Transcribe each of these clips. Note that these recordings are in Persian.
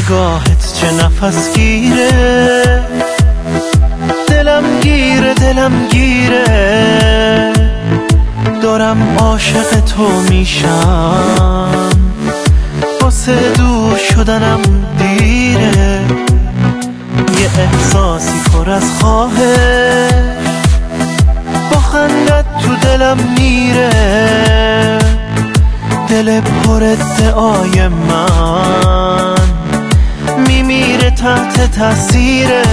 نگاهت چه نفس گیره، دلم گیره دلم گیره، دارم عاشق تو میشم، واسه دور شدنم دیره. یه احساسی پر از خواهش با خندت تو دلم میره، دل پر ادعای من میمیره تحت تاثیره.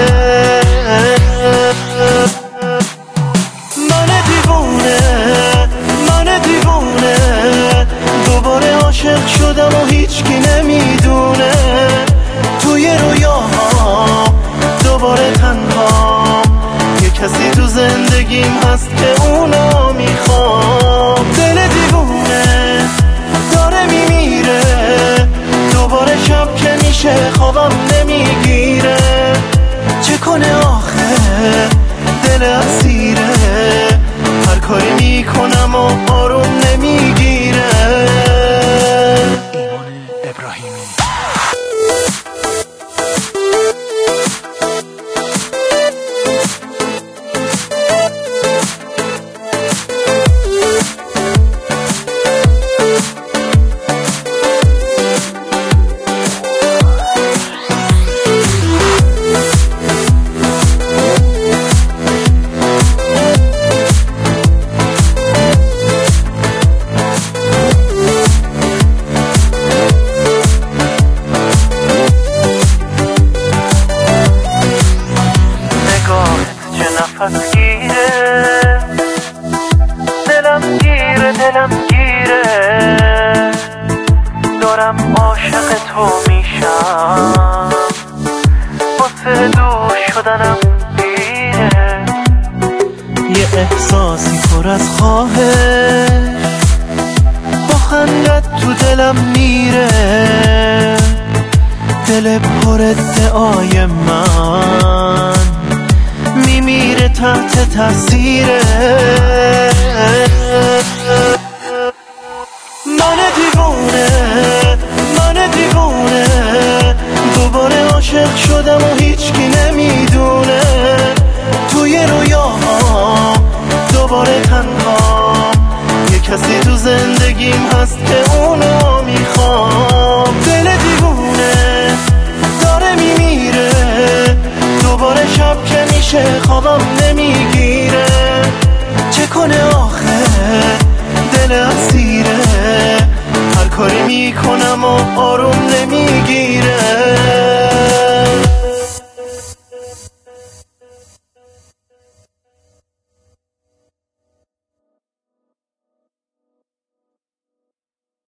من دیوونه دوباره عاشق شدم و هیچکی نمیدونه، توی رویاها دوباره تنها، یه کسی تو زندگیم هست که اونو میخوام. دل دیوونه داره میمیره، دوباره شب که میشه خوابم نمیگیره، چه کنه آخه دل اسیره، هر کاری میکنم و آروم نمیگیره. ایمان ابراهیمی. نفس گیره، دلم گیره دلم گیره، دارم عاشق تو میشم، واسه دور شدنم دیره. یه احساسی پر از خواهش با خندت تو دلم میره، دل پر ادعای من میمیره تحت تاثیره. من دیوونه دوباره عاشق شدم و هیچکی نمیدونه، توی رویاها دوباره تنها، یه کسی تو زندگیم هست که اونو میخوام. دل دیوونه داره میمیره، دوباره شب که میشه خوابم نمیگیره، چه کنه آخه دل اسیره، هر کاری میکنم و آروم نمیگیره.